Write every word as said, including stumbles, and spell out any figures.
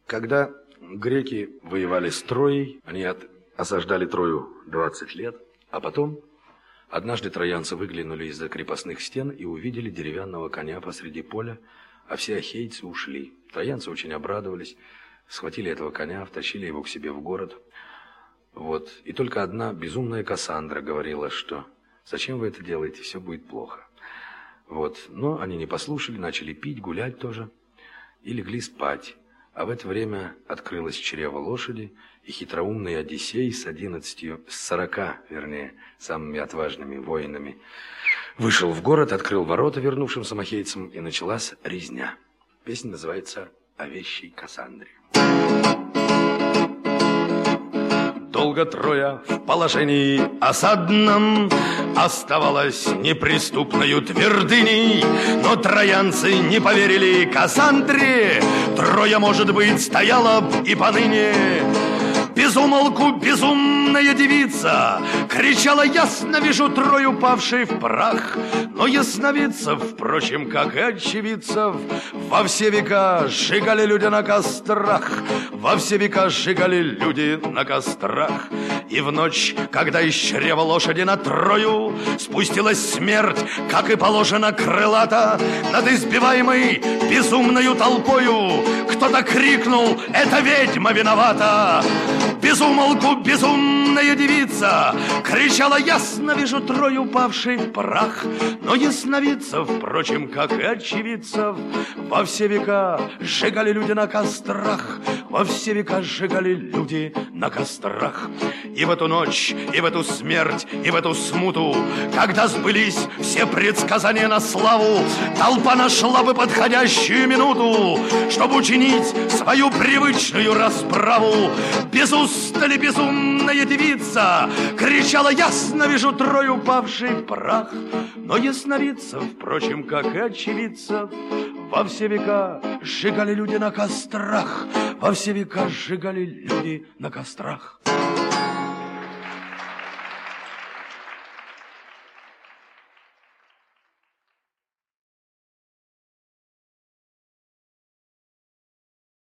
Когда греки воевали с Троей, они от... осаждали Трою двадцать лет, а потом однажды троянцы выглянули из-за крепостных стен и увидели деревянного коня посреди поля, а все ахейцы ушли. Троянцы очень обрадовались, схватили этого коня, втащили его к себе в город. Вот. И только одна безумная Кассандра говорила, что «зачем вы это делаете, все будет плохо». Вот. Но они не послушали, начали пить, гулять тоже и легли спать. А в это время открылось чрево лошади, и хитроумный Одиссей с одиннадцатью, с сорока, вернее, самыми отважными воинами вышел в город, открыл ворота вернувшимся ахейцам, и началась резня. Песня называется «О вещей Кассандре». Долго Троя в положении осадном оставалась неприступною твердыней, но троянцы не поверили Кассандре, Троя, может быть, стояла б и поныне. Безумолку безумная девица кричала: ясно вижу Трою, павшей в прах. Но ясновидцев, впрочем, как и очевидцев, во все века сжигали люди на кострах, во все века сжигали люди на кострах. И в ночь, когда из чрева лошади на Трою спустилась смерть, как и положено крылата, над избиваемой безумною толпою кто-то крикнул: это ведьма виновата. Безумолку безумная девица кричала: ясно вижу Трою, павшей в прах. Но ясновидцев, впрочем, как и очевидцев, во все века сжигали люди на кострах, во все века сжигали люди на кострах. И в эту ночь, и в эту смерть, и в эту смуту, когда сбылись все предсказания на славу, толпа нашла бы подходящую минуту, чтобы учинить свою привычную расправу. Без устали безумная девица кричала: ясно вижу Трою, павшей в прах. Но ясновидцев, впрочем, как и очевидцев, во все века сжигали люди на кострах, во все века сжигали люди на кострах.